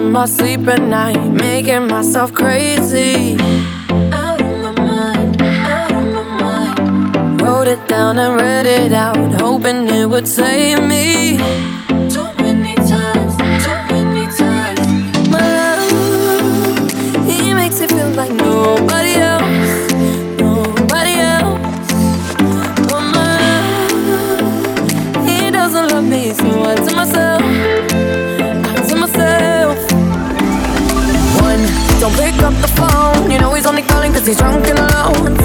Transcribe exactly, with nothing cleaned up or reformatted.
in my sleep at night, making myself crazy. Out of my mind, out of my mind. Wrote it down and read it out, hoping it would save me. Too many times, too many times. My love, he makes it feel like nobody else, nobody else. Oh my love, he doesn't love me, so I tell myself, I tell myself. One, don't pick up the phone, you know he's only calling cause he's drunk and alone.